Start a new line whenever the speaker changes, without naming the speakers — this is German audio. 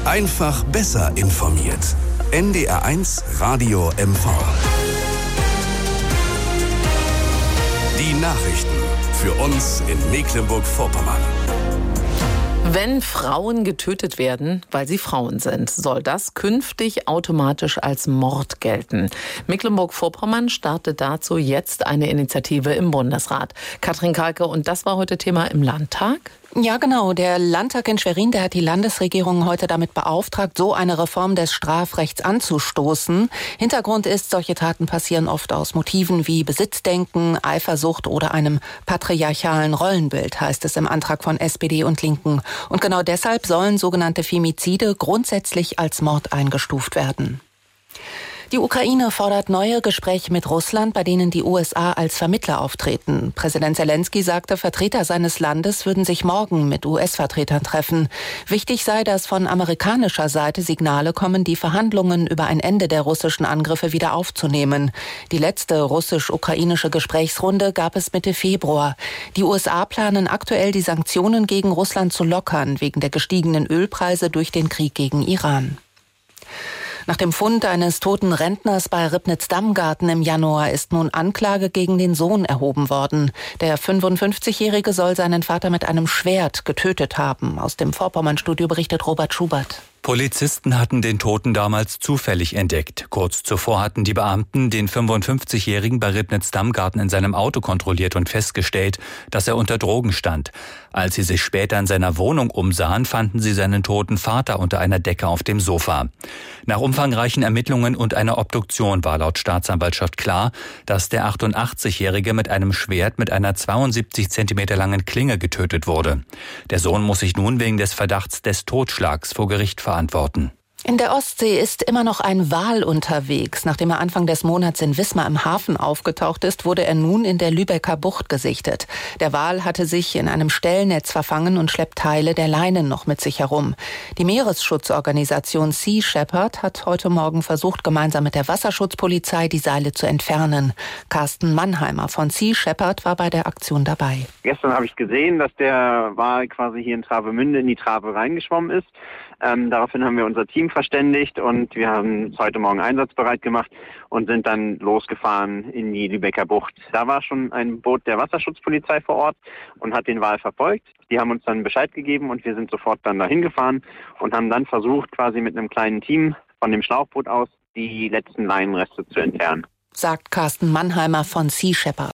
Einfach besser informiert. NDR1 Radio MV. Die Nachrichten für uns in Mecklenburg-Vorpommern.
Wenn Frauen getötet werden, weil sie Frauen sind, soll das künftig automatisch als Mord gelten. Mecklenburg-Vorpommern startet dazu jetzt eine Initiative im Bundesrat. Katrin Kalke, und das war heute Thema im Landtag?
Ja, genau. Der Landtag in Schwerin, der hat die Landesregierung heute damit beauftragt, so eine Reform des Strafrechts anzustoßen. Hintergrund ist, solche Taten passieren oft aus Motiven wie Besitzdenken, Eifersucht oder einem patriarchalen Rollenbild, heißt es im Antrag von SPD und Linken. Und genau deshalb sollen sogenannte Femizide grundsätzlich als Mord eingestuft werden. Die Ukraine fordert neue Gespräche mit Russland, bei denen die USA als Vermittler auftreten. Präsident Zelensky sagte, Vertreter seines Landes würden sich morgen mit US-Vertretern treffen. Wichtig sei, dass von amerikanischer Seite Signale kommen, die Verhandlungen über ein Ende der russischen Angriffe wieder aufzunehmen. Die letzte russisch-ukrainische Gesprächsrunde gab es Mitte Februar. Die USA planen aktuell, die Sanktionen gegen Russland zu lockern, wegen der gestiegenen Ölpreise durch den Krieg gegen Iran. Nach dem Fund eines toten Rentners bei Ribnitz-Dammgarten im Januar ist nun Anklage gegen den Sohn erhoben worden. Der 55-Jährige soll seinen Vater mit einem Schwert getötet haben. Aus dem Vorpommern-Studio berichtet Robert Schubert.
Polizisten hatten den Toten damals zufällig entdeckt. Kurz zuvor hatten die Beamten den 55-Jährigen bei Ribnitz-Dammgarten in seinem Auto kontrolliert und festgestellt, dass er unter Drogen stand. Als sie sich später in seiner Wohnung umsahen, fanden sie seinen toten Vater unter einer Decke auf dem Sofa. Nach umfangreichen Ermittlungen und einer Obduktion war laut Staatsanwaltschaft klar, dass der 88-Jährige mit einem Schwert mit einer 72 Zentimeter langen Klinge getötet wurde. Der Sohn muss sich nun wegen des Verdachts des Totschlags vor Gericht verantworten.
In der Ostsee ist immer noch ein Wal unterwegs. Nachdem er Anfang des Monats in Wismar im Hafen aufgetaucht ist, wurde er nun in der Lübecker Bucht gesichtet. Der Wal hatte sich in einem Stellnetz verfangen und schleppt Teile der Leinen noch mit sich herum. Die Meeresschutzorganisation Sea Shepherd hat heute Morgen versucht, gemeinsam mit der Wasserschutzpolizei die Seile zu entfernen. Carsten Mannheimer von Sea Shepherd war bei der Aktion dabei.
Gestern habe ich gesehen, dass der Wal quasi hier in Travemünde in die Trave reingeschwommen ist. Daraufhin haben wir unser Team verständigt und wir haben es heute Morgen einsatzbereit gemacht und sind dann losgefahren in die Lübecker Bucht. Da war schon ein Boot der Wasserschutzpolizei vor Ort und hat den Wal verfolgt. Die haben uns dann Bescheid gegeben und wir sind sofort dann dahin gefahren und haben dann versucht, quasi mit einem kleinen Team von dem Schlauchboot aus die letzten Leinenreste zu entfernen.
Sagt Carsten Mannheimer von Sea Shepherd.